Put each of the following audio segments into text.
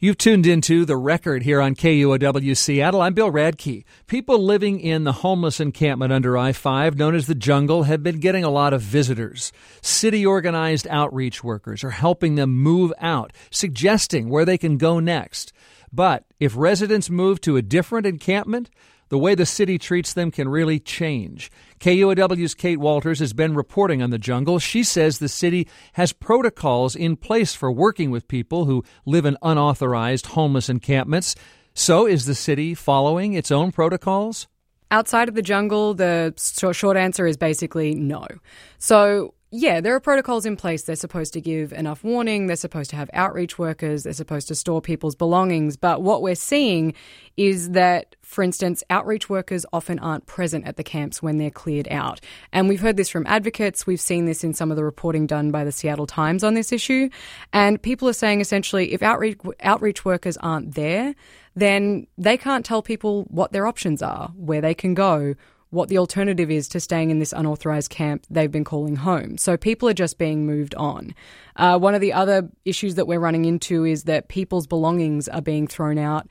You've tuned into The Record here on KUOW Seattle. I'm Bill Radke. People living in the homeless encampment under I-5, known as the Jungle, have been getting a lot of visitors. City-organized outreach workers are helping them move out, suggesting where they can go next. But if residents move to a different encampment, the way the city treats them can really change. KUOW's Kate Walters has been reporting on the Jungle. She says the city has protocols in place for working with people who live in unauthorized homeless encampments. So is the city following its own protocols? Outside of the Jungle, the short answer is basically no. So, yeah, there are protocols in place. They're supposed to give enough warning. They're supposed to have outreach workers. They're supposed to store people's belongings. But what we're seeing is that, for instance, outreach workers often aren't present at the camps when they're cleared out. And we've heard this from advocates. We've seen this in some of the reporting done by the Seattle Times on this issue. And people are saying essentially if outreach workers aren't there, then they can't tell people what their options are, where they can go, what the alternative is to staying in this unauthorized camp they've been calling home. So people are just being moved on. One of the other issues that we're running into is that people's belongings are being thrown out,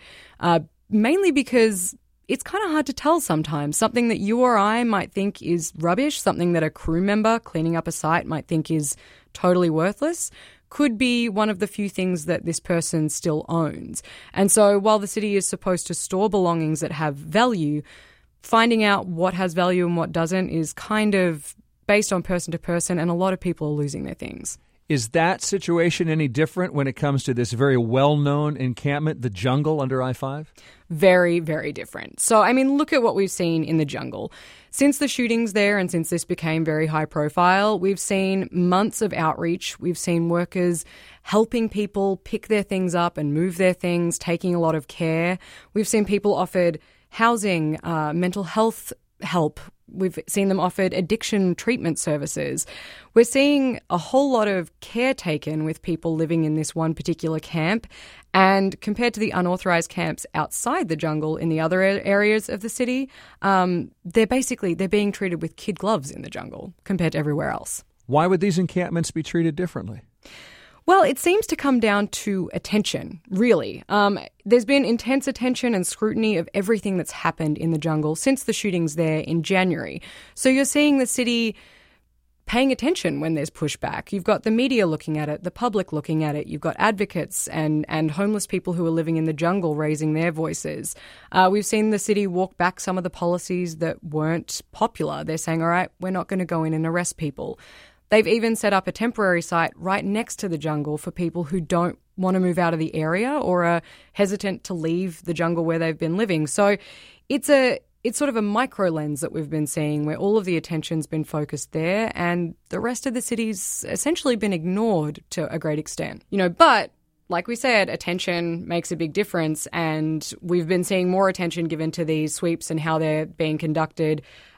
mainly because it's kind of hard to tell sometimes. Something that you or I might think is rubbish, something that a crew member cleaning up a site might think is totally worthless, could be one of the few things that this person still owns. And so while the city is supposed to store belongings that have value, finding out what has value and what doesn't is kind of based on person to person, and a lot of people are losing their things. Is that situation any different when it comes to this very well-known encampment, the Jungle under I-5? Very, very different. So, I mean, look at what we've seen in the Jungle. Since the shootings there and since this became very high profile, we've seen months of outreach. We've seen workers helping people pick their things up and move their things, taking a lot of care. We've seen people offered housing, mental health help. We've seen them offered addiction treatment services. We're seeing a whole lot of care taken with people living in this one particular camp. And compared to the unauthorized camps outside the Jungle in the other areas of the city, they're being treated with kid gloves in the Jungle compared to everywhere else. Why would these encampments be treated differently? Well, it seems to come down to attention, really. There's been intense attention and scrutiny of everything that's happened in the Jungle since the shootings there in January. So you're seeing the city paying attention when there's pushback. You've got the media looking at it, the public looking at it. You've got advocates and homeless people who are living in the Jungle raising their voices. We've seen the city walk back some of the policies that weren't popular. They're saying, all right, we're not going to go in and arrest people. They've even set up a temporary site right next to the Jungle for people who don't want to move out of the area or are hesitant to leave the Jungle where they've been living. So it's sort of a micro lens that we've been seeing where all of the attention's been focused there and the rest of the city's essentially been ignored to a great extent. But like we said, attention makes a big difference, and we've been seeing more attention given to these sweeps and how they're being conducted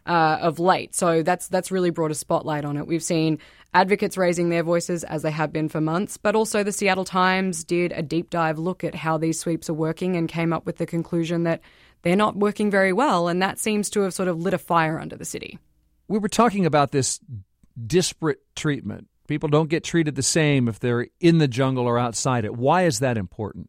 of late. So that's really brought a spotlight on it. We've seen advocates raising their voices as they have been for months, but also the Seattle Times did a deep dive look at how these sweeps are working and came up with the conclusion that they're not working very well, and that seems to have sort of lit a fire under the city. We were talking about this disparate treatment. People don't get treated the same if they're in the Jungle or outside it. Why is that important?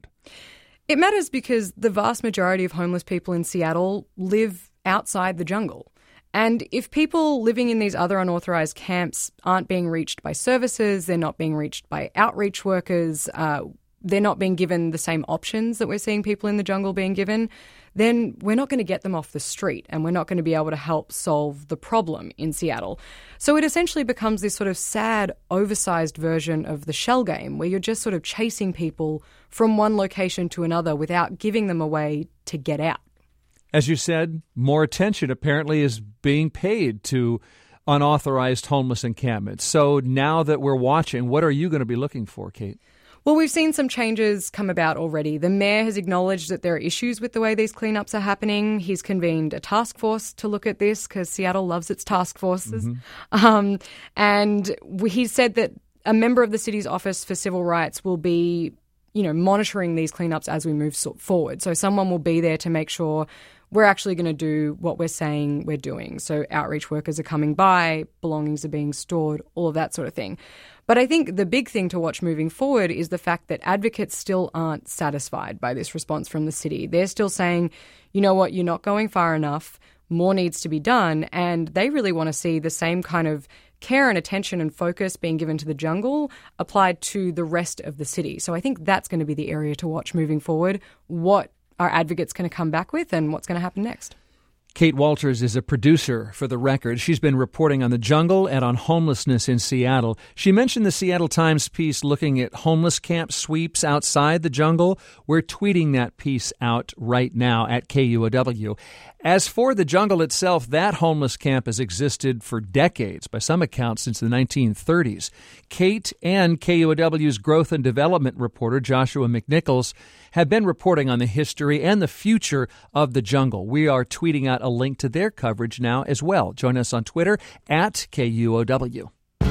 It matters because the vast majority of homeless people in Seattle live outside the Jungle. And if people living in these other unauthorized camps aren't being reached by services, they're not being reached by outreach workers, they're not being given the same options that we're seeing people in the Jungle being given, then we're not going to get them off the street and we're not going to be able to help solve the problem in Seattle. So it essentially becomes this sort of sad, oversized version of the shell game where you're just sort of chasing people from one location to another without giving them a way to get out. As you said, more attention apparently is being paid to unauthorized homeless encampments. So now that we're watching, what are you going to be looking for, Kate? Well, we've seen some changes come about already. The mayor has acknowledged that there are issues with the way these cleanups are happening. He's convened a task force to look at this because Seattle loves its task forces. And he said that a member of the city's Office for Civil Rights will be monitoring these cleanups as we move forward. So someone will be there to make sure we're actually going to do what we're saying we're doing. So outreach workers are coming by, belongings are being stored, all of that sort of thing. But I think the big thing to watch moving forward is the fact that advocates still aren't satisfied by this response from the city. They're still saying, you know what, you're not going far enough, more needs to be done, and they really want to see the same kind of care and attention and focus being given to the jungle applied to the rest of the city. So I think that's going to be the area to watch moving forward, what our advocates going to come back with and what's going to happen next. Kate Walters is a producer for The Record. She's been reporting on the jungle and on homelessness in Seattle. She mentioned the Seattle Times piece looking at homeless camp sweeps outside the jungle. We're tweeting that piece out right now at KUOW. As for the jungle itself, that homeless camp has existed for decades, by some accounts since the 1930s. Kate and KUOW's growth and development reporter, Joshua McNichols, have been reporting on the history and the future of the jungle. We are tweeting out a link to their coverage now as well. Join us on Twitter at KUOW.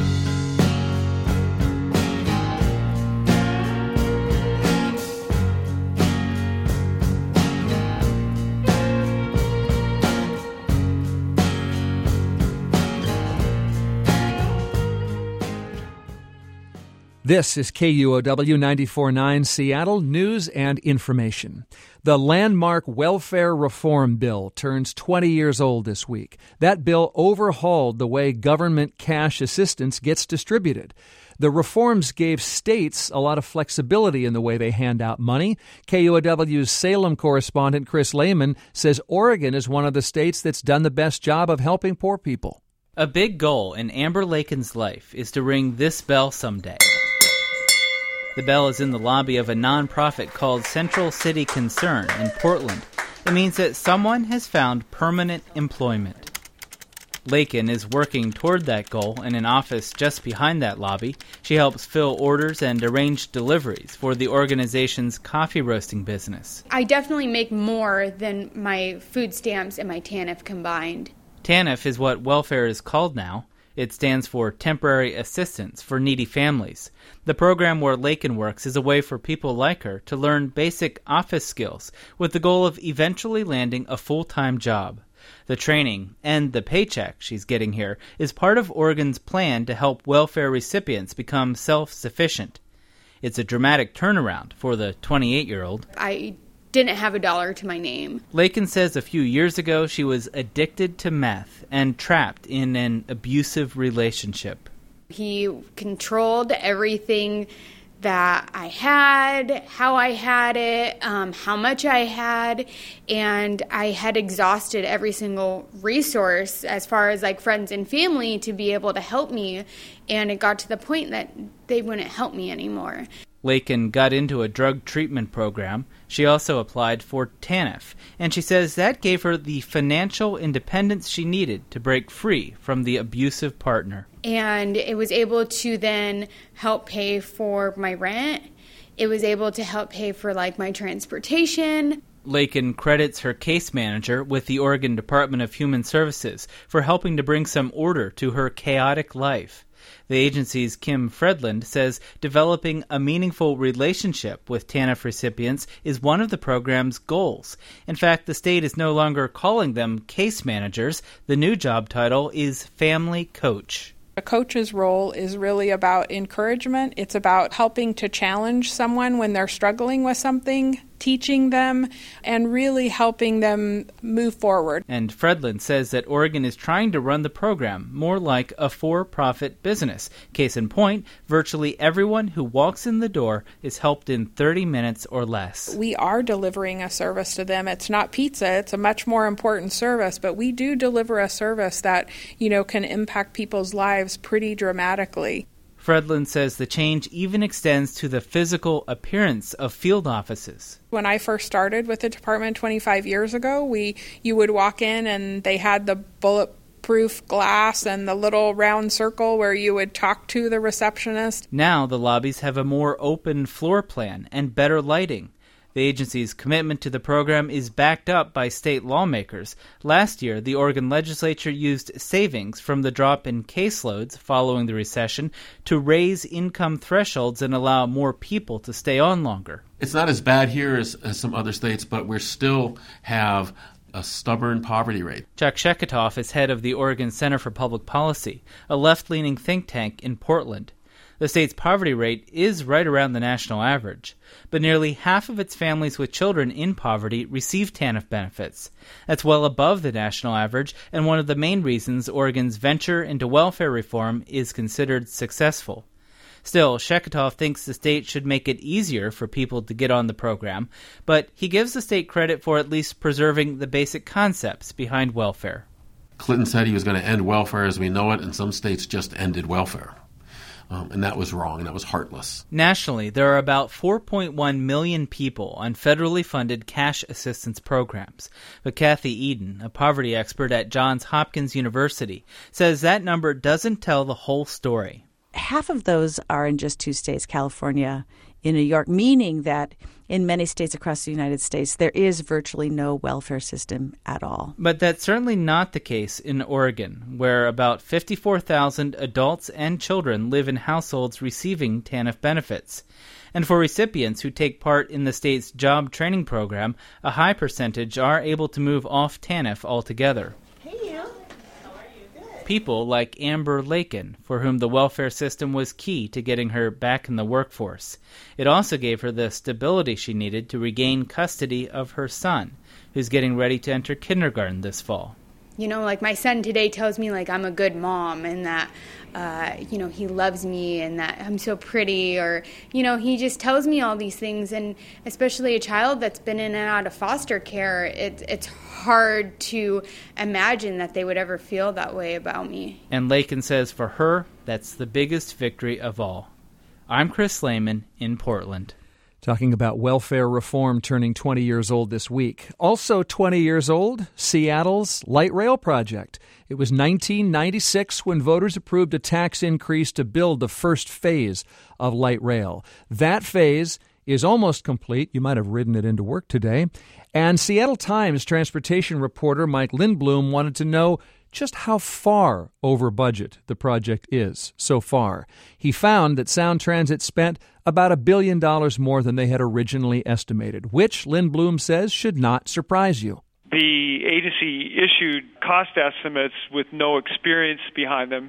This is KUOW 94.9 Seattle News and Information. The landmark Welfare Reform Bill turns 20 years old this week. That bill overhauled the way government cash assistance gets distributed. The reforms gave states a lot of flexibility in the way they hand out money. KUOW's Salem correspondent Chris Lehman says Oregon is one of the states that's done the best job of helping poor people. A big goal in Amber Lakin's life is to ring this bell someday. The bell is in the lobby of a nonprofit called Central City Concern in Portland. It means that someone has found permanent employment. Lakin is working toward that goal in an office just behind that lobby. She helps fill orders and arrange deliveries for the organization's coffee roasting business. I definitely make more than my food stamps and my TANF combined. TANF is what welfare is called now. It stands for Temporary Assistance for Needy Families. The program where Lakin works is a way for people like her to learn basic office skills with the goal of eventually landing a full-time job. The training and the paycheck she's getting here is part of Oregon's plan to help welfare recipients become self-sufficient. It's a dramatic turnaround for the 28-year-old. I didn't have a dollar to my name. Lakin says a few years ago she was addicted to meth and trapped in an abusive relationship. He controlled everything that I had, how I had it, how much I had, and I had exhausted every single resource as far as like friends and family to be able to help me, and it got to the point that they wouldn't help me anymore. Lakin got into a drug treatment program. She also applied for TANF, and she says that gave her the financial independence she needed to break free from the abusive partner. And it was able to then help pay for my rent. It was able to help pay for like my transportation. Lakin credits her case manager with the Oregon Department of Human Services for helping to bring some order to her chaotic life. The agency's Kim Fredland says developing a meaningful relationship with TANF recipients is one of the program's goals. In fact, the state is no longer calling them case managers. The new job title is family coach. A coach's role is really about encouragement. It's about helping to challenge someone when they're struggling with something, teaching them, and really helping them move forward. And Fredland says that Oregon is trying to run the program more like a for-profit business. Case in point, virtually everyone who walks in the door is helped in 30 minutes or less. We are delivering a service to them. It's not pizza. It's a much more important service, but we do deliver a service that, can impact people's lives pretty dramatically. Fredland says the change even extends to the physical appearance of field offices. When I first started with the department 25 years ago, you would walk in and they had the bulletproof glass and the little round circle where you would talk to the receptionist. Now the lobbies have a more open floor plan and better lighting. The agency's commitment to the program is backed up by state lawmakers. Last year, the Oregon legislature used savings from the drop in caseloads following the recession to raise income thresholds and allow more people to stay on longer. It's not as bad here as some other states, but we still have a stubborn poverty rate. Chuck Sheketoff is head of the Oregon Center for Public Policy, a left-leaning think tank in Portland. The state's poverty rate is right around the national average, but nearly half of its families with children in poverty receive TANF benefits. That's well above the national average, and one of the main reasons Oregon's venture into welfare reform is considered successful. Still, Sheketoff thinks the state should make it easier for people to get on the program, but he gives the state credit for at least preserving the basic concepts behind welfare. Clinton said he was going to end welfare as we know it, and some states just ended welfare. And that was wrong, and that was heartless. Nationally, there are about 4.1 million people on federally funded cash assistance programs. But Kathy Eden, a poverty expert at Johns Hopkins University, says that number doesn't tell the whole story. Half of those are in just two states, California and New York, meaning that in many states across the United States, there is virtually no welfare system at all. But that's certainly not the case in Oregon, where about 54,000 adults and children live in households receiving TANF benefits. And for recipients who take part in the state's job training program, a high percentage are able to move off TANF altogether. People like Amber Lakin, for whom the welfare system was key to getting her back in the workforce. It also gave her the stability she needed to regain custody of her son, who's getting ready to enter kindergarten this fall. You know, like my son today tells me like I'm a good mom and that, he loves me and that I'm so pretty, or, he just tells me all these things. And especially a child that's been in and out of foster care, it's hard to imagine that they would ever feel that way about me. And Lakin says for her, that's the biggest victory of all. I'm Chris Lehman in Portland. Talking about welfare reform turning 20 years old this week. Also 20 years old, Seattle's light rail project. It was 1996 when voters approved a tax increase to build the first phase of light rail. That phase is almost complete. You might have ridden it into work today. And Seattle Times transportation reporter Mike Lindblom wanted to know just how far over budget the project is so far. He found that Sound Transit spent about $1 billion more than they had originally estimated, which Lindblom says should not surprise you. The agency issued cost estimates with no experience behind them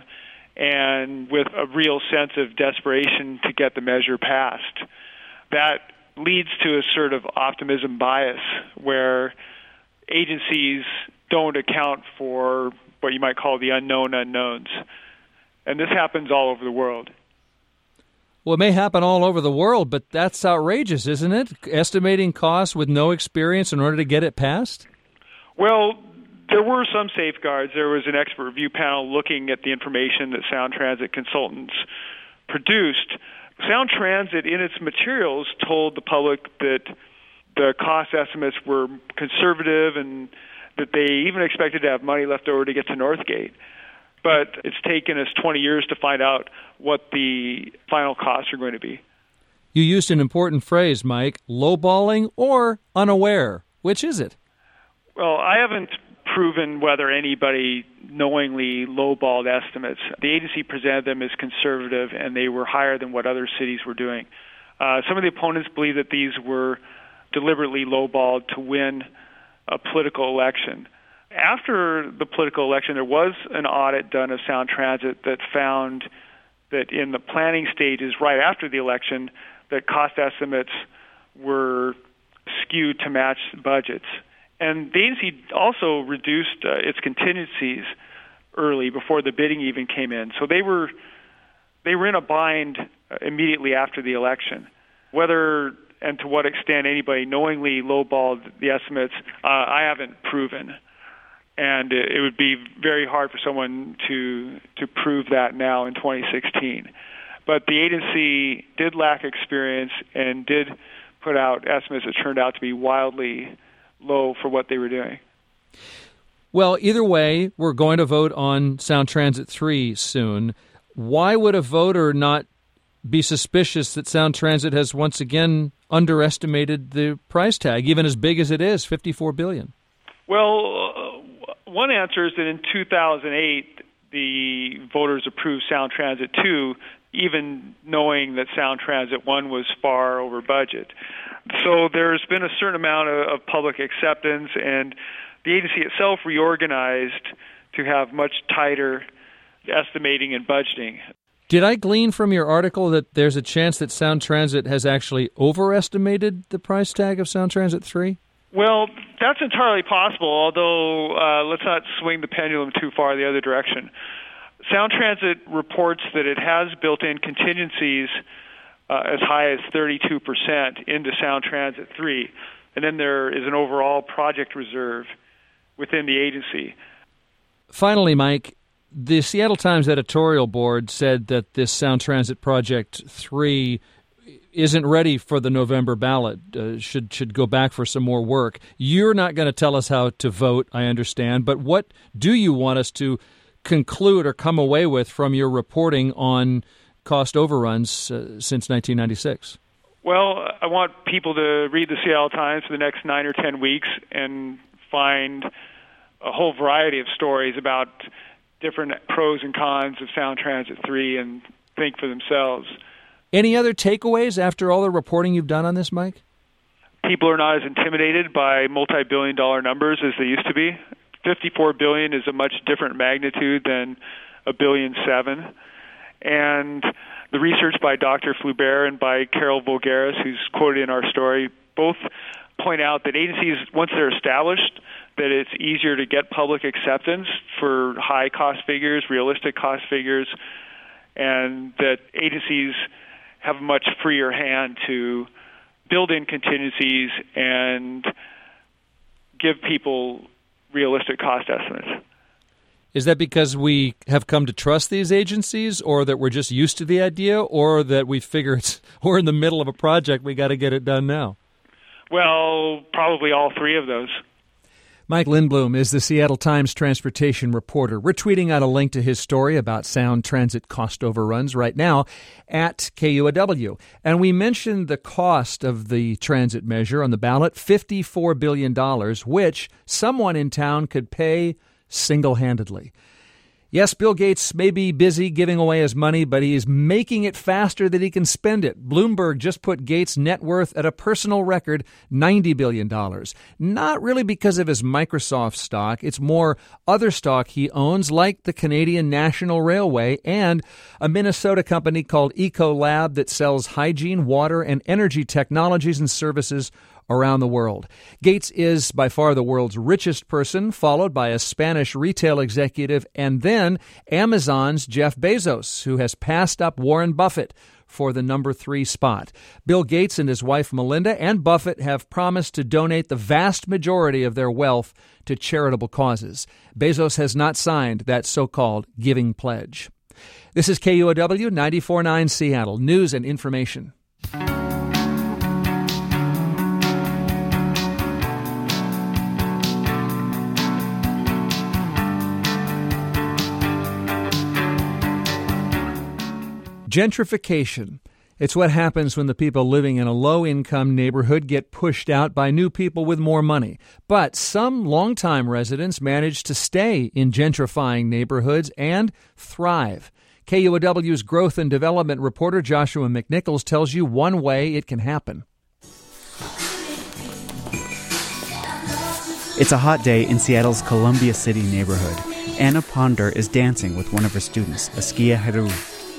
and with a real sense of desperation to get the measure passed. That leads to a sort of optimism bias where agencies don't account for what you might call the unknown unknowns. And this happens all over the world. Well, it may happen all over the world, but that's outrageous, isn't it? Estimating costs with no experience in order to get it passed? Well, there were some safeguards. There was an expert review panel looking at the information that Sound Transit consultants produced. Sound Transit, in its materials, told the public that the cost estimates were conservative and that they even expected to have money left over to get to Northgate. But it's taken us 20 years to find out what the final costs are going to be. You used an important phrase, Mike, lowballing or unaware. Which is it? Well, I haven't proven whether anybody knowingly lowballed estimates. The agency presented them as conservative, and they were higher than what other cities were doing. Some of the opponents believe that these were deliberately lowballed to win a political election. After the political election, there was an audit done of Sound Transit that found that in the planning stages right after the election, that cost estimates were skewed to match budgets. And the agency also reduced its contingencies early, before the bidding even came in. So they were in a bind immediately after the election. Whether and to what extent anybody knowingly lowballed the estimates, I haven't proven. And it would be very hard for someone to prove that now in 2016. But the agency did lack experience and did put out estimates that turned out to be wildly low for what they were doing. Well, either way, we're going to vote on Sound Transit 3 soon. Why would a voter not be suspicious that Sound Transit has once again underestimated the price tag, even as big as it is, $54 billion? Well, one answer is that in 2008, the voters approved Sound Transit 2, even knowing that Sound Transit 1 was far over budget. So there's been a certain amount of public acceptance, and the agency itself reorganized to have much tighter estimating and budgeting. Did I glean from your article that there's a chance that Sound Transit has actually overestimated the price tag of Sound Transit 3? Well, that's entirely possible, although let's not swing the pendulum too far the other direction. Sound Transit reports that it has built-in contingencies as high as 32% into Sound Transit 3, and then there is an overall project reserve within the agency. Finally, Mike, the Seattle Times editorial board said that this Sound Transit Project 3 isn't ready for the November ballot, should go back for some more work. You're not going to tell us how to vote, I understand, but what do you want us to conclude or come away with from your reporting on cost overruns since 1996? Well, I want people to read the Seattle Times for the next 9 or 10 weeks and find a whole variety of stories about different pros and cons of Sound Transit 3 and think for themselves. Any other takeaways after all the reporting you've done on this, Mike? People are not as intimidated by multi-billion-dollar numbers as they used to be. $54 billion is a much different magnitude than $1.7 billion. And the research by Dr. Flubert and by Carol Voulgaris, who's quoted in our story, both point out that agencies, once they're established, that it's easier to get public acceptance for high cost figures, realistic cost figures, and that agencies have a much freer hand to build in contingencies and give people realistic cost estimates. Is that because we have come to trust these agencies, or that we're just used to the idea, or that we figure we're in the middle of a project, we got to get it done now? Well, probably all three of those. Mike Lindblom is the Seattle Times transportation reporter. We're tweeting out a link to his story about Sound Transit cost overruns right now at KUOW. And we mentioned the cost of the transit measure on the ballot, $54 billion, which someone in town could pay single-handedly. Yes, Bill Gates may be busy giving away his money, but he is making it faster than he can spend it. Bloomberg just put Gates' net worth at a personal record, $90 billion. Not really because of his Microsoft stock. It's more other stock he owns, like the Canadian National Railway and a Minnesota company called Ecolab that sells hygiene, water, and energy technologies and services around the world. Gates is by far the world's richest person, followed by a Spanish retail executive, and then Amazon's Jeff Bezos, who has passed up Warren Buffett for the number 3 spot. Bill Gates and his wife Melinda and Buffett have promised to donate the vast majority of their wealth to charitable causes. Bezos has not signed that so-called giving pledge. This is KUOW 94.9 Seattle, news and information. Gentrification. It's what happens when the people living in a low-income neighborhood get pushed out by new people with more money. But some longtime residents manage to stay in gentrifying neighborhoods and thrive. KUOW's growth and development reporter Joshua McNichols tells you one way it can happen. It's a hot day in Seattle's Columbia City neighborhood. Anna Ponder is dancing with one of her students, Askia Heru.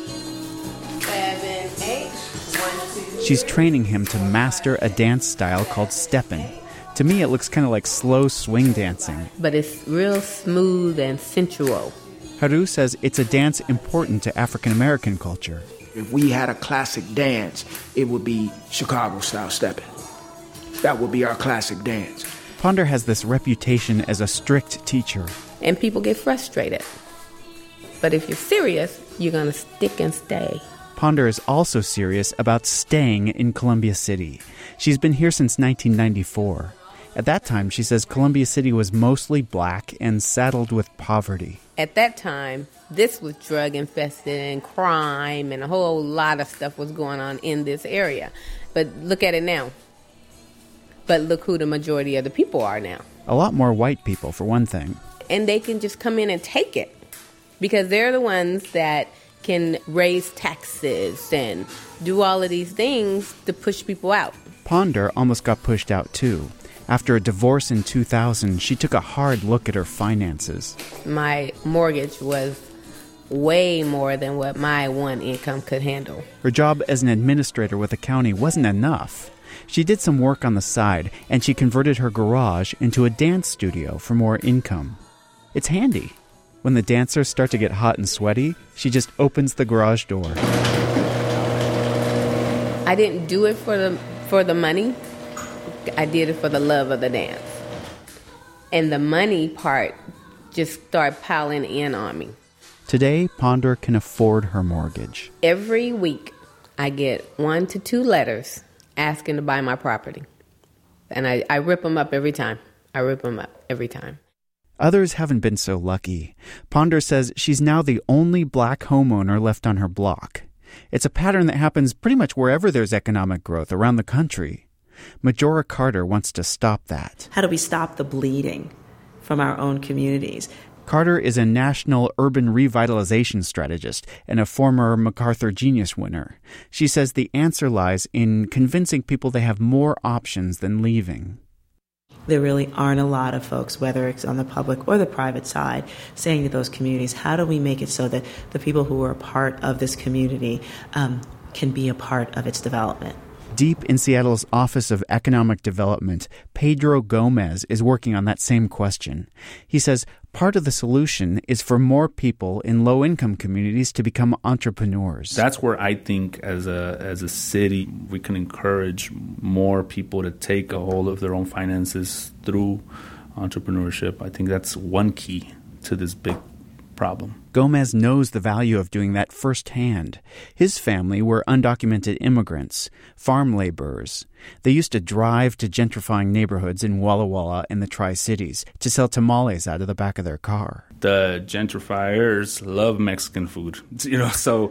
She's training him to master a dance style called steppin'. To me, it looks kind of like slow swing dancing. But it's real smooth and sensual. Haru says it's a dance important to African-American culture. If we had a classic dance, it would be Chicago-style steppin'. That would be our classic dance. Ponder has this reputation as a strict teacher. And people get frustrated. But if you're serious, you're going to stick and stay. Ponder is also serious about staying in Columbia City. She's been here since 1994. At that time, she says Columbia City was mostly black and saddled with poverty. At that time, this was drug infested and crime and a whole lot of stuff was going on in this area. But look at it now. But look who the majority of the people are now. A lot more white people, for one thing. And they can just come in and take it because they're the ones that can raise taxes and do all of these things to push people out. Ponder almost got pushed out, too. After a divorce in 2000, she took a hard look at her finances. My mortgage was way more than what my one income could handle. Her job as an administrator with the county wasn't enough. She did some work on the side, and she converted her garage into a dance studio for more income. It's handy. When the dancers start to get hot and sweaty, she just opens the garage door. I didn't do it for the money. I did it for the love of the dance. And the money part just started piling in on me. Today, Ponder can afford her mortgage. Every week, I get 1 to 2 letters asking to buy my property. And I rip them up every time. Others haven't been so lucky. Ponder says she's now the only black homeowner left on her block. It's a pattern that happens pretty much wherever there's economic growth around the country. Majora Carter wants to stop that. How do we stop the bleeding from our own communities? Carter is a national urban revitalization strategist and a former MacArthur Genius winner. She says the answer lies in convincing people they have more options than leaving. There really aren't a lot of folks, whether it's on the public or the private side, saying to those communities, how do we make it so that the people who are a part of this community can be a part of its development? Deep in Seattle's Office of Economic Development, Pedro Gomez is working on that same question. He says part of the solution is for more people in low-income communities to become entrepreneurs. That's where I think as a city we can encourage more people to take a hold of their own finances through entrepreneurship. I think that's one key to this big problem. Gomez knows the value of doing that firsthand. His family were undocumented immigrants, farm laborers. They used to drive to gentrifying neighborhoods in Walla Walla and the Tri-Cities to sell tamales out of the back of their car. The gentrifiers love Mexican food, so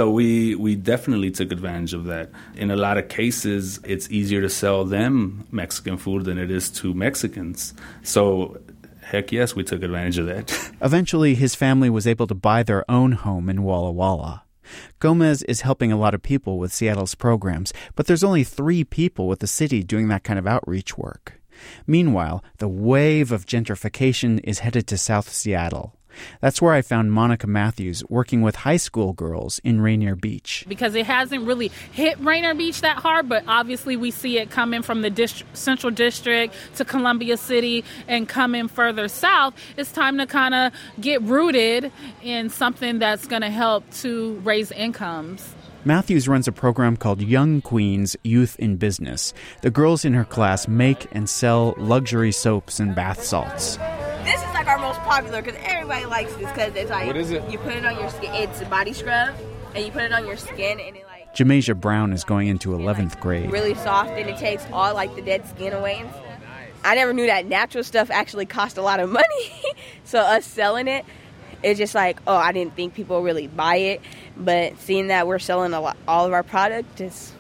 we definitely took advantage of that. In a lot of cases, it's easier to sell them Mexican food than it is to Mexicans. So heck yes, we took advantage of that. Eventually, his family was able to buy their own home in Walla Walla. Gomez is helping a lot of people with Seattle's programs, but there's only 3 people with the city doing that kind of outreach work. Meanwhile, the wave of gentrification is headed to South Seattle. That's where I found Monica Matthews working with high school girls in Rainier Beach. Because it hasn't really hit Rainier Beach that hard, but obviously we see it coming from the Central District to Columbia City and coming further south. It's time to kind of get rooted in something that's going to help to raise incomes. Matthews runs a program called Young Queens Youth in Business. The girls in her class make and sell luxury soaps and bath salts. This is like our most popular because everybody likes this because it's like, what is it? You put it on your skin. It's a body scrub, and you put it on your skin, and it like. Jamasia Brown is going into 11th grade. Really soft, and it takes all like the dead skin away. And I never knew that natural stuff actually cost a lot of money. So us selling it, it's just like, oh, I didn't think people really buy it, but seeing that we're selling all of our product,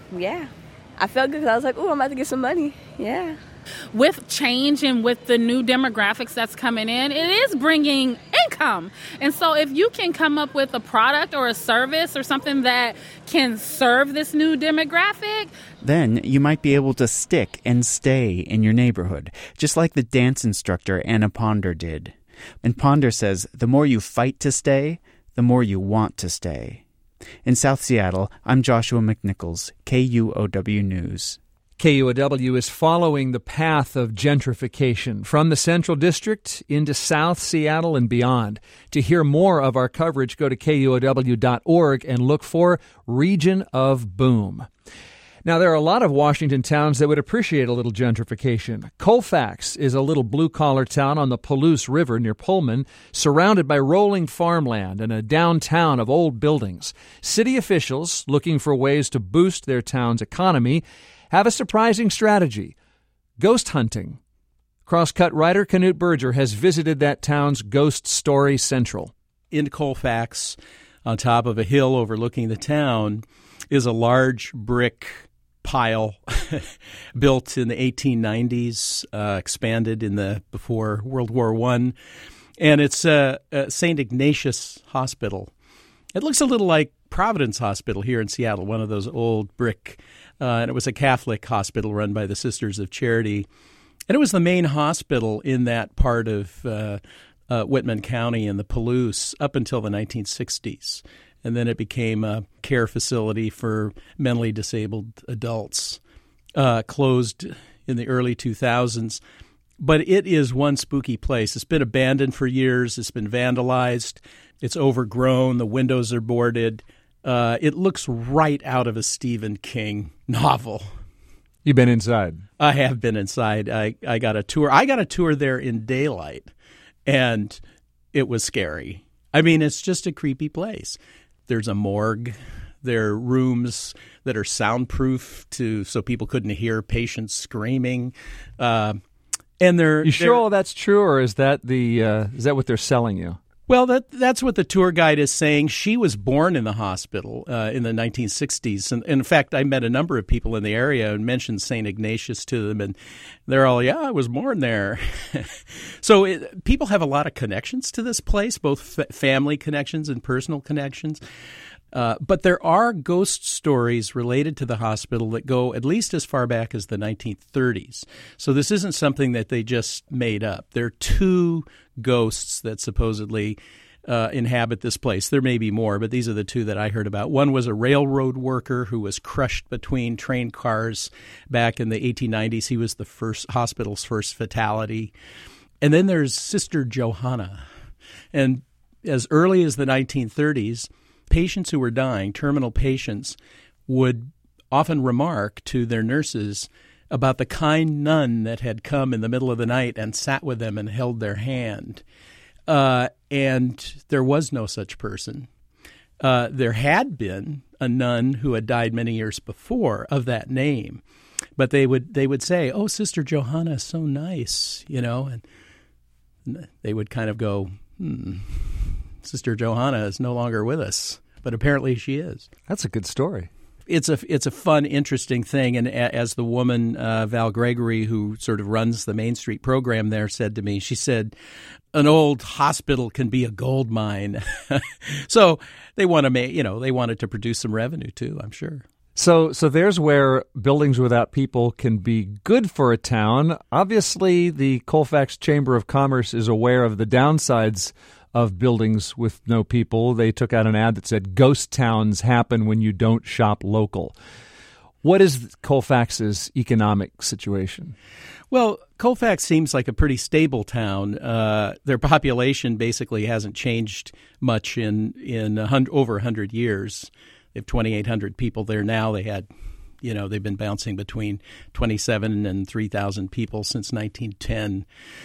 I felt good because I was like, oh, I'm about to get some money. Yeah. With change and with the new demographics that's coming in, it is bringing income. And so if you can come up with a product or a service or something that can serve this new demographic, then you might be able to stick and stay in your neighborhood, just like the dance instructor Anna Ponder did. And Ponder says the more you fight to stay, the more you want to stay. In South Seattle, I'm Joshua McNichols, KUOW News. KUOW is following the path of gentrification from the Central District into South Seattle and beyond. To hear more of our coverage, go to KUOW.org and look for Region of Boom. Now, there are a lot of Washington towns that would appreciate a little gentrification. Colfax is a little blue-collar town on the Palouse River near Pullman, surrounded by rolling farmland and a downtown of old buildings. City officials, looking for ways to boost their town's economy, have a surprising strategy: ghost hunting. Crosscut writer Canute Berger has visited that town's Ghost Story Central. in Colfax, on top of a hill overlooking the town, is a large brick pile built in the 1890s, expanded before World War I. And it's St. Ignatius Hospital. It looks a little like Providence Hospital here in Seattle, one of those old brick, and it was a Catholic hospital run by the Sisters of Charity. And it was the main hospital in that part of Whitman County in the Palouse up until the 1960s. And then it became a care facility for mentally disabled adults, closed in the early 2000s. But it is one spooky place. It's been abandoned for years. It's been vandalized. It's overgrown. The windows are boarded. It looks right out of a Stephen King novel. You've been inside? I have been inside. I got a tour. I got a tour there in daylight, and it was scary. I mean, it's just a creepy place. There's a morgue. There are rooms that are soundproof so people couldn't hear patients screaming. And you sure all that's true, or is that what they're selling you? Well, that's what the tour guide is saying. She was born in the hospital in the 1960s. And in fact, I met a number of people in the area and mentioned St. Ignatius to them. And they're all, yeah, I was born there. So people have a lot of connections to this place, both family connections and personal connections. But there are ghost stories related to the hospital that go at least as far back as the 1930s. So this isn't something that they just made up. There are 2 ghosts that supposedly inhabit this place. There may be more, but these are the 2 that I heard about. One was a railroad worker who was crushed between train cars back in the 1890s. He was the hospital's first fatality. And then there's Sister Johanna. And as early as the 1930s, patients who were dying, terminal patients, would often remark to their nurses about the kind nun that had come in the middle of the night and sat with them and held their hand. And there was no such person. There had been a nun who had died many years before of that name. But they would say, oh, Sister Johanna is so nice, and they would kind of go, Sister Johanna is no longer with us, but apparently she is. That's a good story. It's a fun, interesting thing, and as the woman, Val Gregory, who sort of runs the Main Street program there, said to me, she said, an old hospital can be a gold mine. So they wanted to produce some revenue too, I'm sure. So there's where buildings without people can be good for a town. Obviously, the Colfax Chamber of Commerce is aware of the downsides of buildings with no people. They took out an ad that said, ghost towns happen when you don't shop local. What is Colfax's economic situation? Well, Colfax seems like a pretty stable town. Their population basically hasn't changed much in over 100 years. They have 2,800 people there now. They had, they've been bouncing between 27 and 3,000 people since 1910.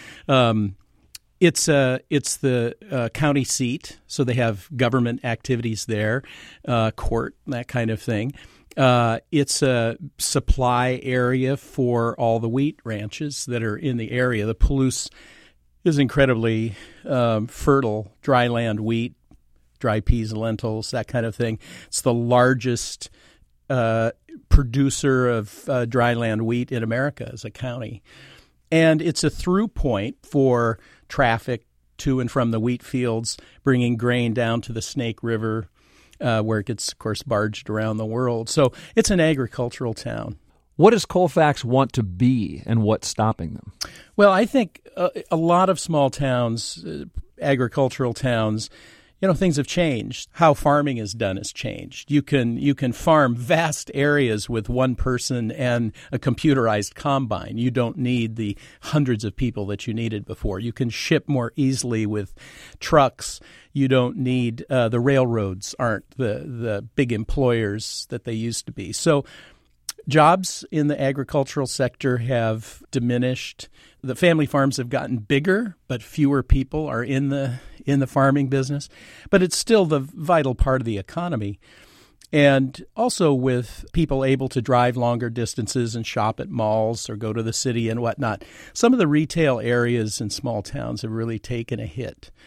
It's the county seat, so they have government activities there, court, that kind of thing. It's a supply area for all the wheat ranches that are in the area. The Palouse is incredibly fertile, dry land wheat, dry peas, lentils, that kind of thing. It's the largest producer of dry land wheat in America as a county. And it's a through point for traffic to and from the wheat fields, bringing grain down to the Snake River, where it gets, of course, barged around the world. So it's an agricultural town. What does Colfax want to be, and what's stopping them? Well, I think a lot of small towns, agricultural towns, things have changed. How farming is done has changed. You can farm vast areas with one person and a computerized combine. You don't need the hundreds of people that you needed before. You can ship more easily with trucks. You don't need the railroads aren't the big employers that they used to be. So jobs in the agricultural sector have diminished. The family farms have gotten bigger, but fewer people are in the farming business. But it's still the vital part of the economy. And also with people able to drive longer distances and shop at malls or go to the city and whatnot, some of the retail areas in small towns have really taken a hit.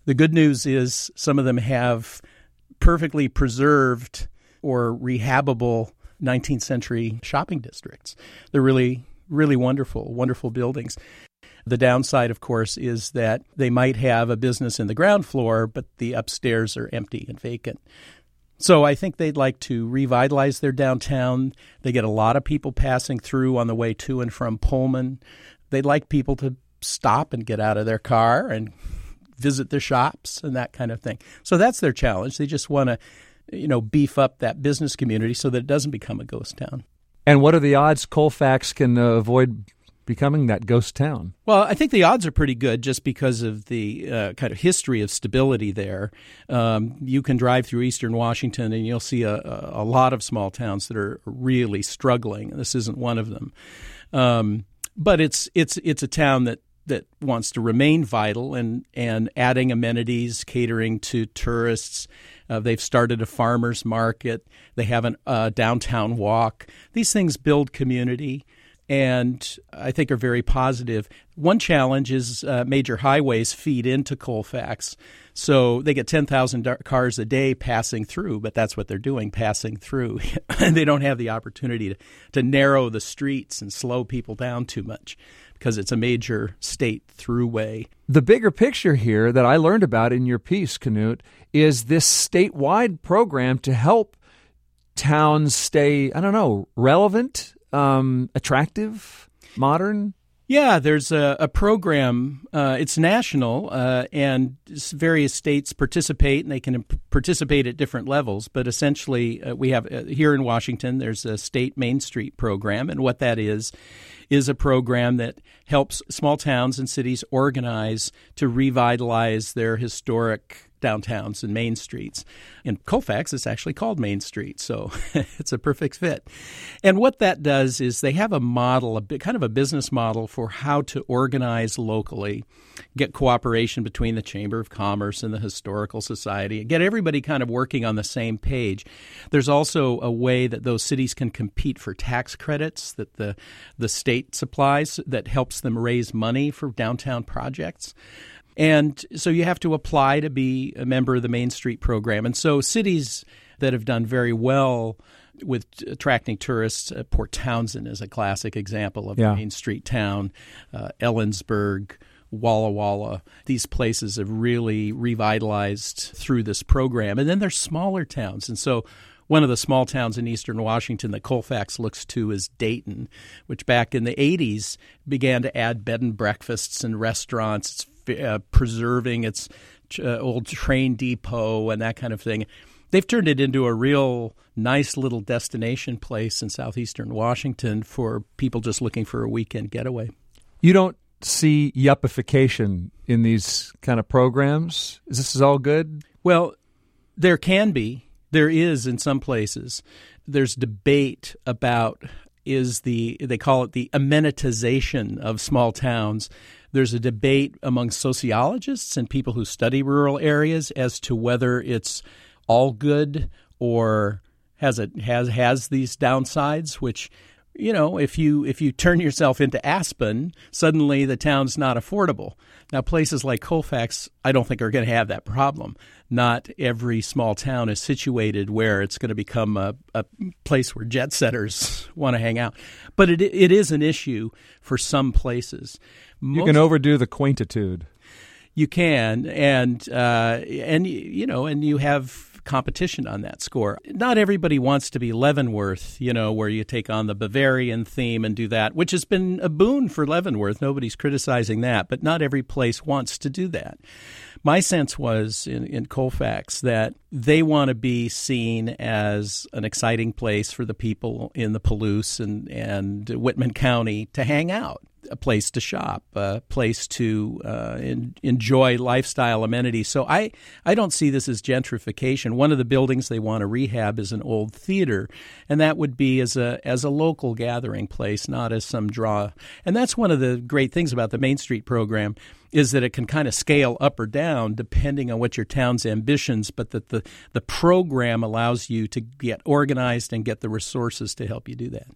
The good news is some of them have perfectly preserved or rehabable 19th century shopping districts. They're really, really wonderful buildings. The downside, of course, is that they might have a business in the ground floor, but the upstairs are empty and vacant. So I think they'd like to revitalize their downtown. They get a lot of people passing through on the way to and from Pullman. They'd like people to stop and get out of their car and visit their shops and that kind of thing. So that's their challenge. They just want to, beef up that business community so that it doesn't become a ghost town. And what are the odds Colfax can avoid becoming that ghost town? Well, I think the odds are pretty good just because of the kind of history of stability there. You can drive through eastern Washington and you'll see a lot of small towns that are really struggling. This isn't one of them. But it's a town that wants to remain vital and adding amenities, catering to tourists. They've started a farmer's market. They have a downtown walk. These things build community and I think are very positive. One challenge is major highways feed into Colfax. So they get 10,000 cars a day passing through, but that's what they're doing, passing through. And they don't have the opportunity to narrow the streets and slow people down too much because it's a major state throughway. The bigger picture here that I learned about in your piece, Knut, is this statewide program to help towns stay, relevant, attractive, modern. Yeah, there's a program. It's national, and various states participate, and they can participate at different levels. But essentially, we have here in Washington, there's a state Main Street program, and what that is a program that helps small towns and cities organize to revitalize their historic downtowns and main streets. In Colfax, it's actually called Main Street, so it's a perfect fit. And what that does is they have a model, kind of a business model for how to organize locally, get cooperation between the Chamber of Commerce and the Historical Society, get everybody kind of working on the same page. There's also a way that those cities can compete for tax credits that the state supplies that helps them raise money for downtown projects. And so you have to apply to be a member of the Main Street program. And so cities that have done very well with attracting tourists, Port Townsend is a classic example of a Main Street town, Ellensburg, Walla Walla. These places have really revitalized through this program. And then there's smaller towns. And so one of the small towns in eastern Washington that Colfax looks to is Dayton, which back in the 80s began to add bed and breakfasts and restaurants. It's preserving its old train depot and that kind of thing. They've turned it into a real nice little destination place in southeastern Washington for people just looking for a weekend getaway. You don't see yuppification in these kind of programs? Is this all good? Well, there can be. There is in some places. There's debate about they call it the amenitization of small towns. There's a debate among sociologists and people who study rural areas as to whether it's all good or has these downsides, which, if you turn yourself into Aspen, suddenly the town's not affordable. Now, places like Colfax, I don't think are going to have that problem. Not every small town is situated where it's going to become a place where jet setters want to hang out. But it is an issue for some places. You can overdo the quaintitude. You can, and you have competition on that score. Not everybody wants to be Leavenworth, where you take on the Bavarian theme and do that, which has been a boon for Leavenworth. Nobody's criticizing that, but not every place wants to do that. My sense was in Colfax that they want to be seen as an exciting place for the people in the Palouse and Whitman County to hang out, a place to shop, a place to enjoy lifestyle amenities. So I don't see this as gentrification. One of the buildings they want to rehab is an old theater, and that would be as a local gathering place, not as some draw. And that's one of the great things about the Main Street program is that it can kind of scale up or down depending on what your town's ambitions, but that the program allows you to get organized and get the resources to help you do that.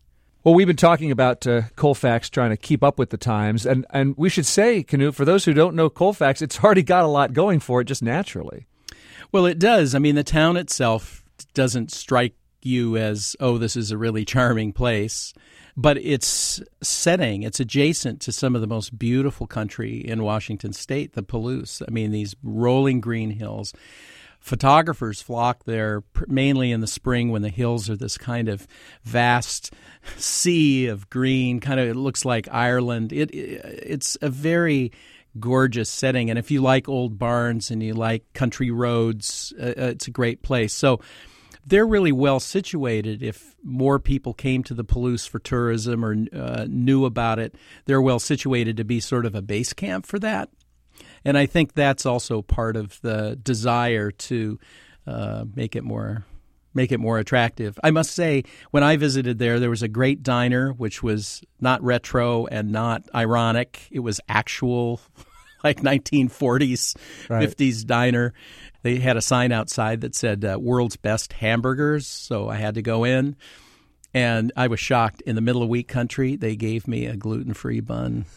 Well, we've been talking about Colfax trying to keep up with the times, and we should say, Knut, for those who don't know Colfax, it's already got a lot going for it just naturally. Well, it does. I mean, the town itself doesn't strike you as, oh, this is a really charming place, but its setting, it's adjacent to some of the most beautiful country in Washington State, the Palouse. I mean, these rolling green hills. Photographers flock there mainly in the spring when the hills are this kind of vast sea of green, kind of it looks like Ireland. It's a very gorgeous setting, and if you like old barns and you like country roads, it's a great place. So they're really well situated. If more people came to the Palouse for tourism or knew about it, they're well situated to be sort of a base camp for that. And I think that's also part of the desire to make it more attractive. I must say, when I visited there was a great diner, which was not retro and not ironic. It was actual, like 1940s, right. 50s diner. They had a sign outside that said "World's Best Hamburgers," so I had to go in. And I was shocked. In the middle of wheat country, they gave me a gluten-free bun.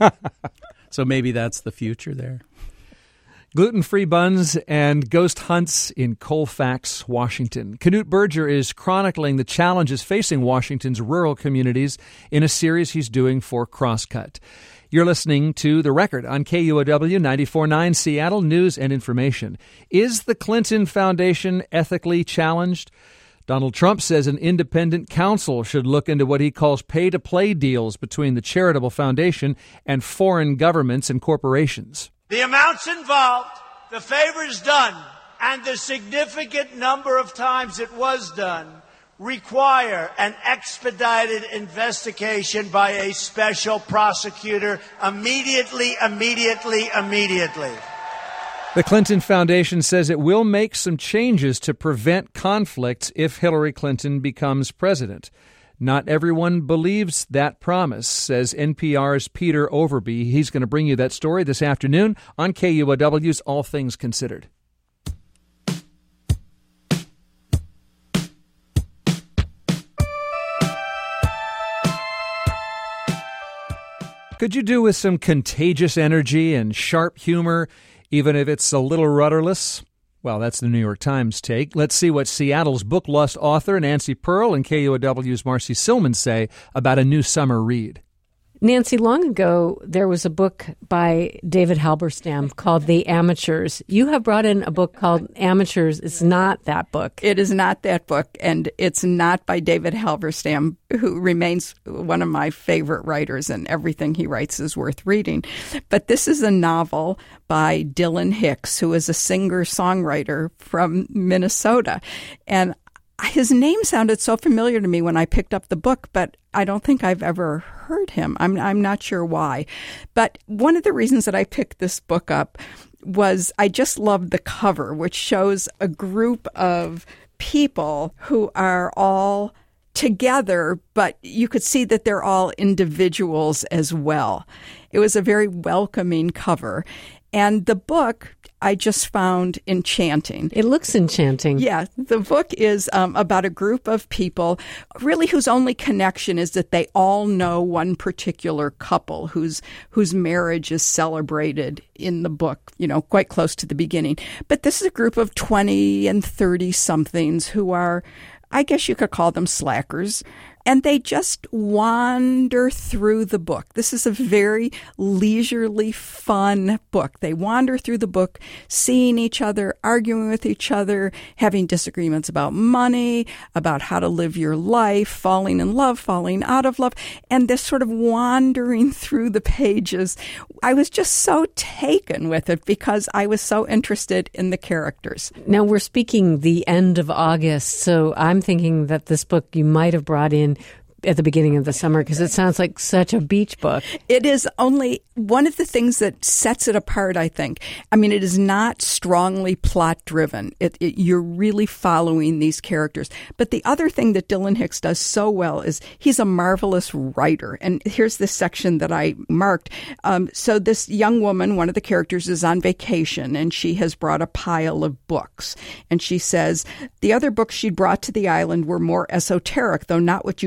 So maybe that's the future there. Gluten-free buns and ghost hunts in Colfax, Washington. Knut Berger is chronicling the challenges facing Washington's rural communities in a series he's doing for Crosscut. You're listening to The Record on KUOW 94.9 Seattle News and Information. Is the Clinton Foundation ethically challenged? Donald Trump says an independent counsel should look into what he calls pay-to-play deals between the charitable foundation and foreign governments and corporations. The amounts involved, the favors done, and the significant number of times it was done require an expedited investigation by a special prosecutor immediately. The Clinton Foundation says it will make some changes to prevent conflicts if Hillary Clinton becomes president. Not everyone believes that promise, says NPR's Peter Overby. He's going to bring you that story this afternoon on KUOW's All Things Considered. Could you do with some contagious energy and sharp humor, even if it's a little rudderless? Well, that's the New York Times take. Let's see what Seattle's Book Lust author Nancy Pearl and KUOW's Marcy Silman say about a new summer read. Nancy, long ago, there was a book by David Halberstam called The Amateurs. You have brought in a book called Amateurs. It's not that book. It is not that book, and it's not by David Halberstam, who remains one of my favorite writers, and everything he writes is worth reading. But this is a novel by Dylan Hicks, who is a singer-songwriter from Minnesota. And his name sounded so familiar to me when I picked up the book, but I don't think I've ever heard him. I'm not sure why. But one of the reasons that I picked this book up was I just loved the cover, which shows a group of people who are all together, but you could see that they're all individuals as well. It was a very welcoming cover. And the book I just found enchanting. It looks enchanting. Yeah. The book is about a group of people really whose only connection is that they all know one particular couple whose marriage is celebrated in the book, quite close to the beginning. But this is a group of 20 and 30-somethings who are, I guess you could call them slackers. And they just wander through the book. This is a very leisurely, fun book. They wander through the book, seeing each other, arguing with each other, having disagreements about money, about how to live your life, falling in love, falling out of love, and this sort of wandering through the pages. I was just so taken with it because I was so interested in the characters. Now, we're speaking the end of August, so I'm thinking that this book you might have brought in at the beginning of the summer because it sounds like such a beach book. It is only one of the things that sets it apart, I think. I mean, it is not strongly plot-driven. You're really following these characters. But the other thing that Dylan Hicks does so well is he's a marvelous writer. And here's this section that I marked. So this young woman, one of the characters, is on vacation, and she has brought a pile of books. And she says the other books she'd brought to the island were more esoteric, though not what you'd call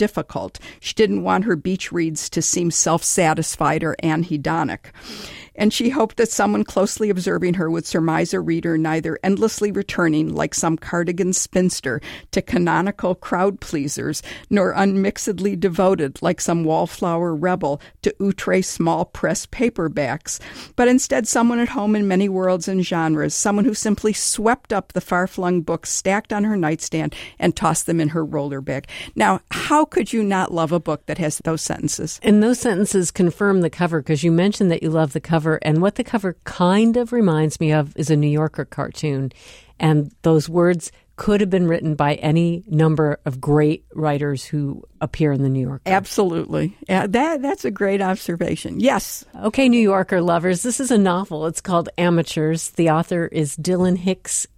difficult. She didn't want her beach reads to seem self-satisfied or anhedonic. And she hoped that someone closely observing her would surmise a reader neither endlessly returning like some cardigan spinster to canonical crowd pleasers, nor unmixedly devoted like some wallflower rebel to outre small press paperbacks, but instead someone at home in many worlds and genres, someone who simply swept up the far-flung books stacked on her nightstand and tossed them in her roller bag. Now, how could you not love a book that has those sentences? And those sentences confirm the cover, because you mentioned that you love the cover. And what the cover kind of reminds me of is a New Yorker cartoon. And those words could have been written by any number of great writers who appear in the New Yorker. Absolutely. That's a great observation. Yes. Okay, New Yorker lovers, this is a novel. It's called Amateurs. The author is Dylan Hicks,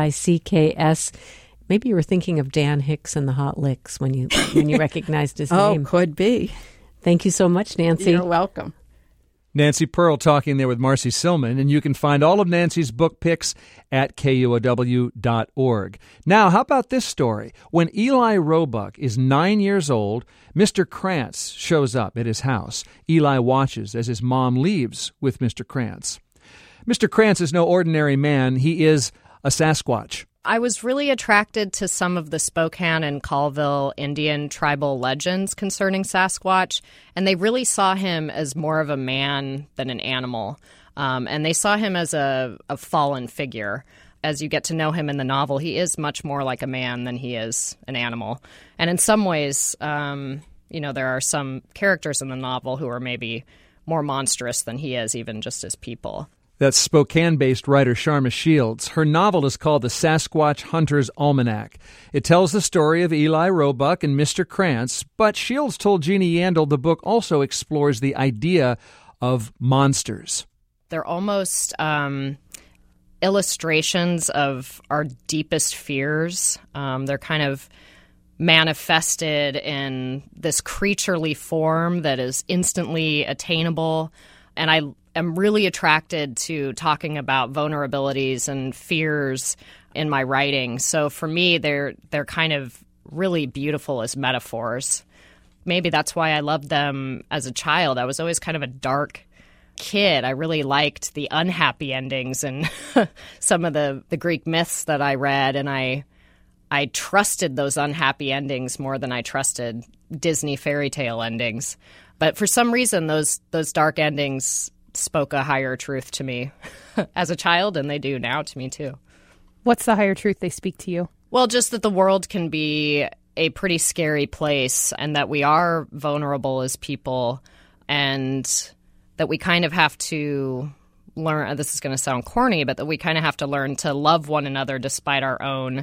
Hicks. Maybe you were thinking of Dan Hicks and the Hot Licks when you recognized his name. Oh, could be. Thank you so much, Nancy. You're welcome. Nancy Pearl talking there with Marcy Silman, and you can find all of Nancy's book picks at KUOW.org. Now, how about this story? When Eli Roebuck is 9 years old, Mr. Krantz shows up at his house. Eli watches as his mom leaves with Mr. Krantz. Mr. Krantz is no ordinary man. He is a Sasquatch. I was really attracted to some of the Spokane and Colville Indian tribal legends concerning Sasquatch, and they really saw him as more of a man than an animal. And they saw him as a fallen figure. As you get to know him in the novel, he is much more like a man than he is an animal. And in some ways, there are some characters in the novel who are maybe more monstrous than he is, even just as people. That's Spokane-based writer Sharma Shields. Her novel is called The Sasquatch Hunter's Almanac. It tells the story of Eli Roebuck and Mr. Krantz, but Shields told Jeannie Yandel the book also explores the idea of monsters. They're almost illustrations of our deepest fears. They're kind of manifested in this creaturely form that is instantly attainable. And I am really attracted to talking about vulnerabilities and fears in my writing. So for me, they're kind of really beautiful as metaphors. Maybe that's why I loved them as a child. I was always kind of a dark kid. I really liked the unhappy endings and some of the Greek myths that I read, and I trusted those unhappy endings more than I trusted Disney fairy tale endings. But for some reason, those dark endings spoke a higher truth to me as a child, and they do now to me too. What's the higher truth they speak to you? Well, just that the world can be a pretty scary place, and that we are vulnerable as people, and that we kind of have to learn, this is going to sound corny, but that we kind of have to learn to love one another despite our own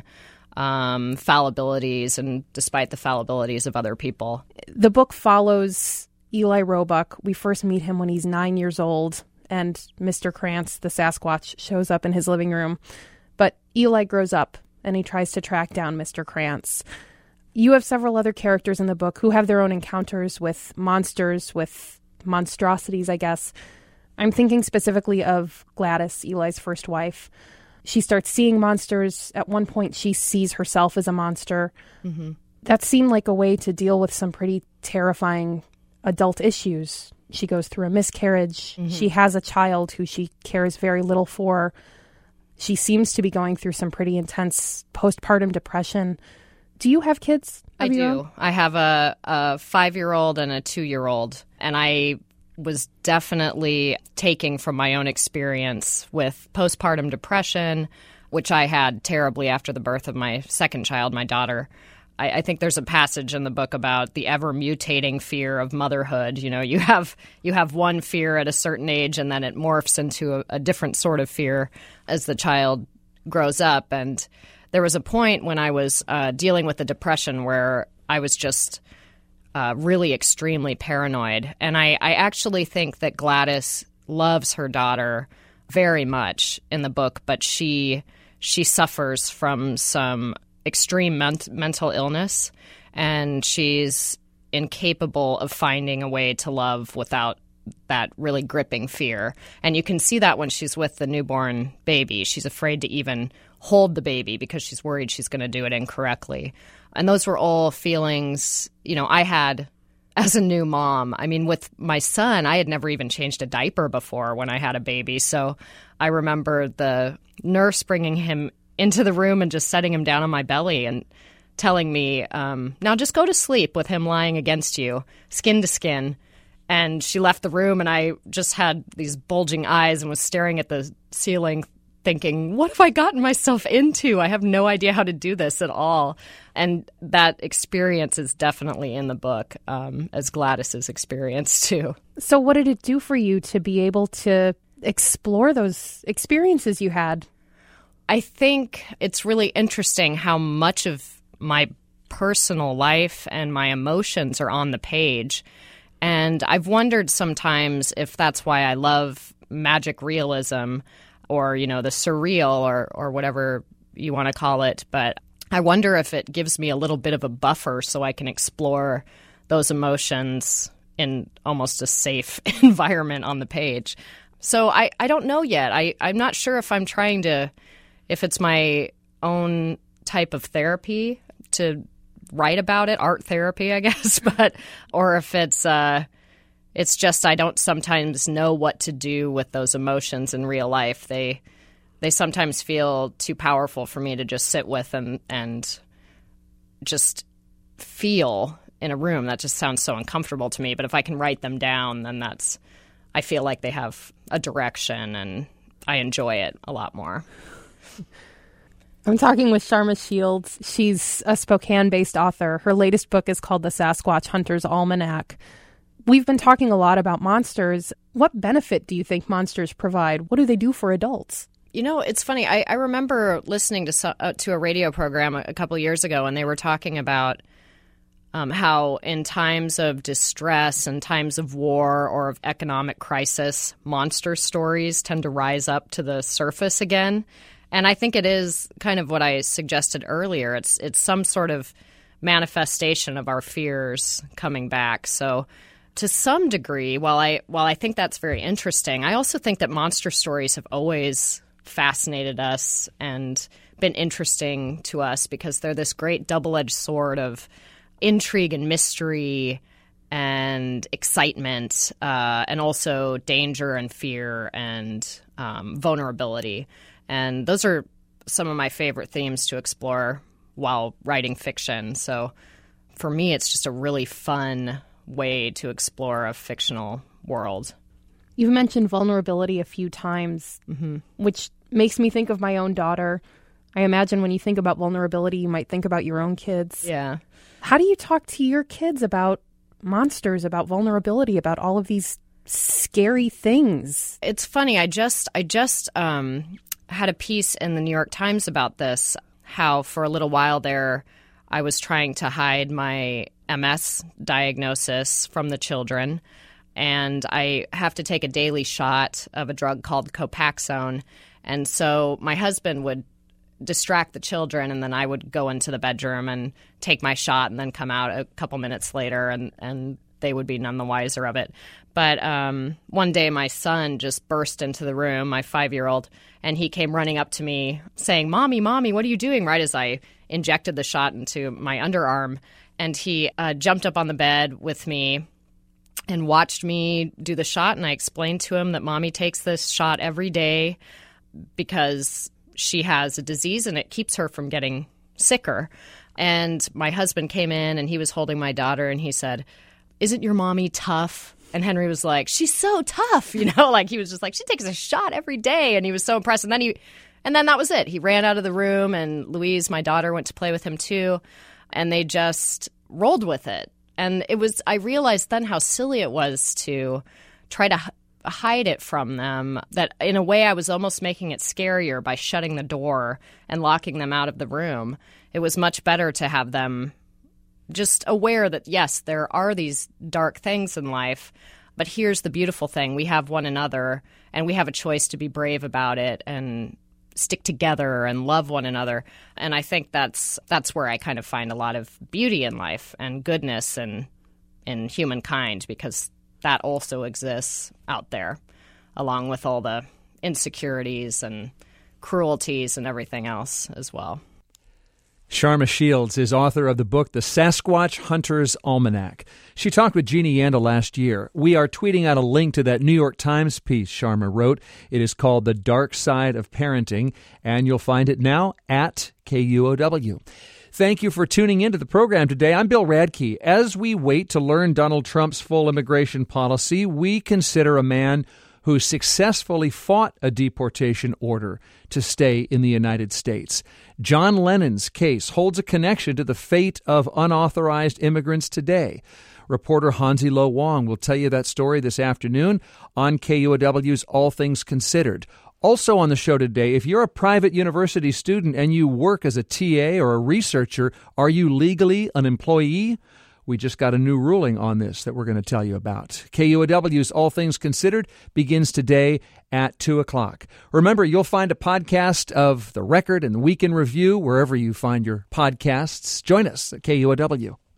fallibilities and despite the fallibilities of other people. The book follows Eli Roebuck. We first meet him when he's 9 years old, and Mr. Krantz, the Sasquatch, shows up in his living room. But Eli grows up, and he tries to track down Mr. Krantz. You have several other characters in the book who have their own encounters with monsters, with monstrosities, I guess. I'm thinking specifically of Gladys, Eli's first wife. She starts seeing monsters. At one point, she sees herself as a monster. Mm-hmm. That seemed like a way to deal with some pretty terrifying adult issues. She goes through a miscarriage. Mm-hmm. She has a child who she cares very little for. She seems to be going through some pretty intense postpartum depression. Do you have kids? I do. I have a 5-year-old and a 2-year-old, and I was definitely taking from my own experience with postpartum depression, which I had terribly after the birth of my second child, my daughter. I think there's a passage in the book about the ever-mutating fear of motherhood. You know, you have one fear at a certain age, and then it morphs into a different sort of fear as the child grows up. And there was a point when I was dealing with the depression where I was just really extremely paranoid. And I actually think that Gladys loves her daughter very much in the book, but she suffers from some extreme mental illness, and she's incapable of finding a way to love without that really gripping fear. And you can see that when she's with the newborn baby. She's afraid to even hold the baby because she's worried she's going to do it incorrectly. And those were all feelings, I had as a new mom. I mean, with my son, I had never even changed a diaper before when I had a baby. So I remember the nurse bringing him into the room and just setting him down on my belly and telling me, now just go to sleep with him lying against you, skin to skin. And she left the room, and I just had these bulging eyes and was staring at the ceiling thinking, what have I gotten myself into? I have no idea how to do this at all. And that experience is definitely in the book, as Gladys's experience too. So what did it do for you to be able to explore those experiences you had? I think it's really interesting how much of my personal life and my emotions are on the page. And I've wondered sometimes if that's why I love magic realism or, the surreal or whatever you want to call it. But I wonder if it gives me a little bit of a buffer so I can explore those emotions in almost a safe environment on the page. So I don't know yet. I'm not sure if I'm trying to, if it's my own type of therapy to write about it, art therapy, I guess, or if it's just I don't sometimes know what to do with those emotions in real life. They sometimes feel too powerful for me to just sit with and just feel in a room. That just sounds so uncomfortable to me. But if I can write them down, then I feel like they have a direction and I enjoy it a lot more. I'm talking with Sharma Shields. She's a Spokane-based author. Her latest book is called The Sasquatch Hunter's Almanac. We've been talking a lot about monsters. What benefit do you think monsters provide? What do they do for adults? It's funny. I remember listening to a radio program a couple of years ago, and they were talking about how in times of distress and times of war or of economic crisis, monster stories tend to rise up to the surface again. And I think it is kind of what I suggested earlier. It's some sort of manifestation of our fears coming back. So to some degree, while I think that's very interesting, I also think that monster stories have always fascinated us and been interesting to us because they're this great double-edged sword of intrigue and mystery and excitement and also danger and fear and vulnerability. And those are some of my favorite themes to explore while writing fiction. So for me, it's just a really fun way to explore a fictional world. You've mentioned vulnerability a few times, which makes me think of my own daughter. I imagine when you think about vulnerability, you might think about your own kids. Yeah. How do you talk to your kids about monsters, about vulnerability, about all of these scary things? It's funny. I just had a piece in the New York Times about this, how for a little while there I was trying to hide my MS diagnosis from the children, and I have to take a daily shot of a drug called Copaxone, and so my husband would distract the children, and then I would go into the bedroom and take my shot and then come out a couple minutes later, and they would be none the wiser of it. But one day my son just burst into the room, my 5-year-old, and he came running up to me saying, Mommy, what are you doing? Right as I injected the shot into my underarm. And he jumped up on the bed with me and watched me do the shot. And I explained to him that Mommy takes this shot every day because she has a disease and it keeps her from getting sicker. And my husband came in and he was holding my daughter and he said, isn't your mommy tough? And Henry was like, she's so tough, like he was just like, she takes a shot every day. And he was so impressed. And then that was it. He ran out of the room and Louise, my daughter, went to play with him too. And they just rolled with it. And I realized then how silly it was to try to hide it from them, that in a way I was almost making it scarier by shutting the door and locking them out of the room. It was much better to have them just aware that, yes, there are these dark things in life, but here's the beautiful thing. We have one another, and we have a choice to be brave about it and stick together and love one another. And I think that's where I kind of find a lot of beauty in life and goodness and in humankind, because that also exists out there, along with all the insecurities and cruelties and everything else as well. Sharma Shields is author of the book, The Sasquatch Hunter's Almanac. She talked with Jeannie Yanda last year. We are tweeting out a link to that New York Times piece Sharma wrote. It is called The Dark Side of Parenting, and you'll find it now at KUOW. Thank you for tuning into the program today. I'm Bill Radke. As we wait to learn Donald Trump's full immigration policy, we consider a man who successfully fought a deportation order to stay in the United States. John Lennon's case holds a connection to the fate of unauthorized immigrants today. Reporter Hansi Lo Wong will tell you that story this afternoon on KUOW's All Things Considered. Also on the show today, if you're a private university student and you work as a TA or a researcher, are you legally an employee? We just got a new ruling on this that we're going to tell you about. KUOW's All Things Considered begins today at 2 o'clock. Remember, you'll find a podcast of The Record and the Week in Review wherever you find your podcasts. Join us at KUOW.